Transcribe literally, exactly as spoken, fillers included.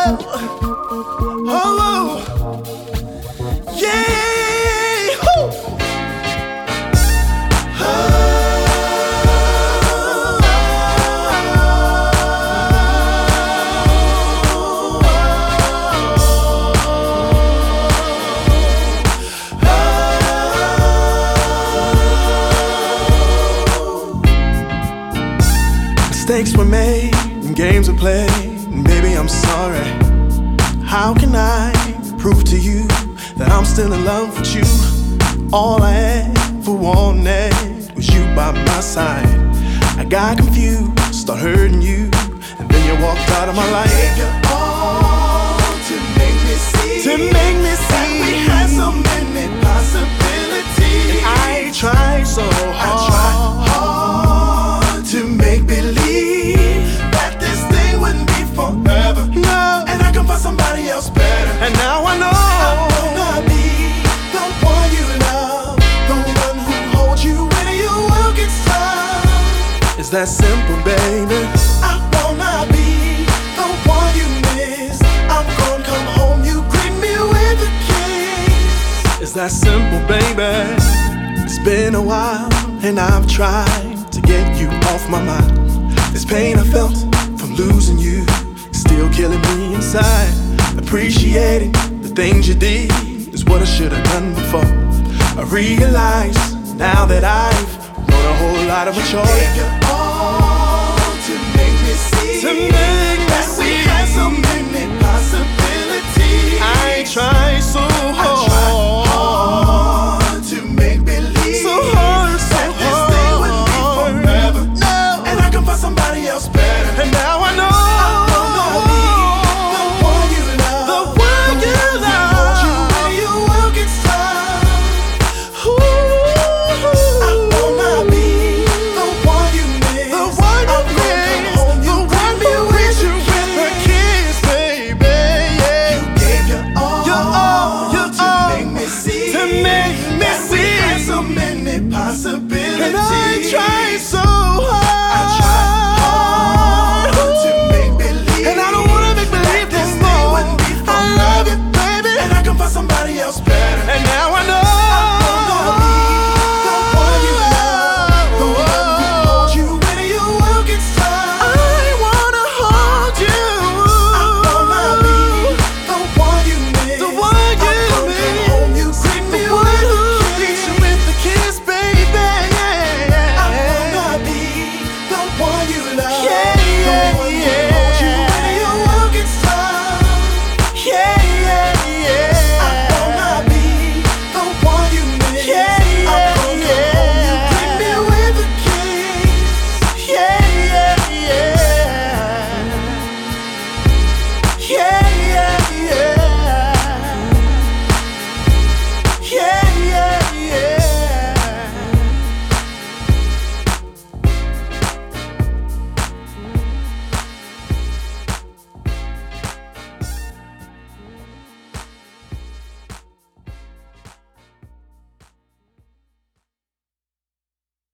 Oh, yeah. Woo. Mistakes were made and games were played, and baby, I'm sorry. How can I prove to you that I'm still in love with you? All I ever wanted was you by my side. I got confused, started hurting you, and then you walked out of my life. You gave your all to make me see, to make me see that we had so many possibilities. And I tried so hard, I tried hard to make believe that this thing wouldn't be forever. No. And I can find somebody else better. And now I know I wanna be the one you love, the one who holds you when your world gets tough. it's that simple, baby. I wanna be the one you miss. I'm gonna come home, you greet me with a kiss. It's that simple, baby. It's been a while and I've tried to get you off my mind. This pain I felt from losing you is still killing me inside. Appreciating the things you did is what I should have done before. I realize now that I've grown a whole lot of maturity. Gave your